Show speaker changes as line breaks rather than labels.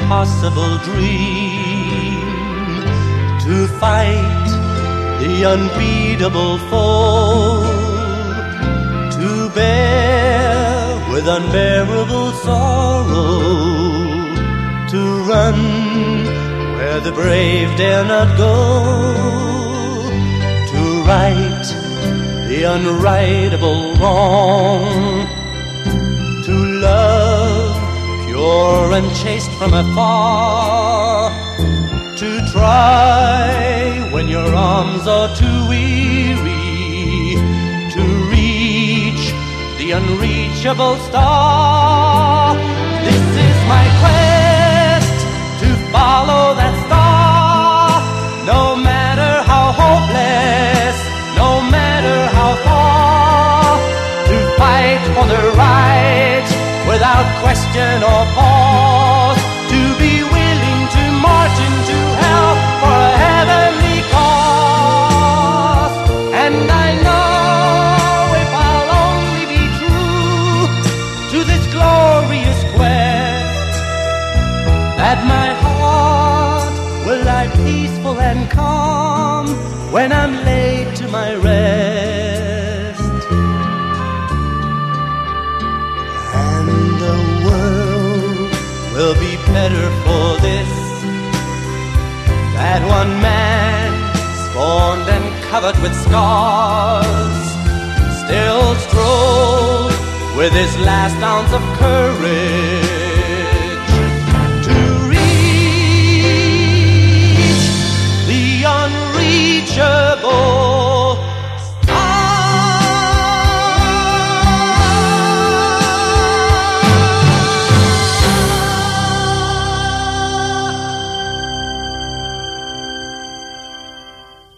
impossible dream, to fight the unbeatable foe, to bear with unbearable sorrow, to run where the brave dare not go, to right the unrightable wrong, to love pure and chaste from afar, to try when your arms are too weary, to reach the unreachable star. This is my quest, to follow that star, no matter how hopeless, no matter how far, to fight for the right without question or pause, to be willing to march into hell for a heavenly cause. And I know if I'll only be true to this glorious quest, that my heart will lie peaceful and calm when I'm laid to my rest. And the world will be better for this, that one man, scorned and covered with scars, still strove with his last ounce of courage